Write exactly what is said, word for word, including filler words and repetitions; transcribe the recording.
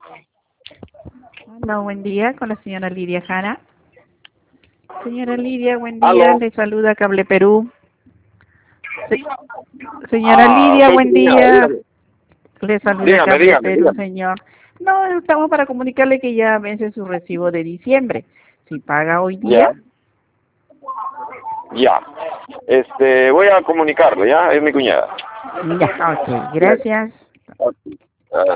Hola, buen día, con la señora Lidia Jara. Señora Lidia, buen día, ¿Aló? le saluda Cable Perú. Se- señora Ah, Lidia, soy su buen cuñada, día, dígame. le saluda Dígame, Cable dígame, Perú, dígame. señor. No, estamos para comunicarle que ya vence su recibo de diciembre. Si paga hoy día, Ya, ya. Este, voy a comunicarle, ¿ya? Es mi cuñada. ya, ok, Gracias. gracias. Ok.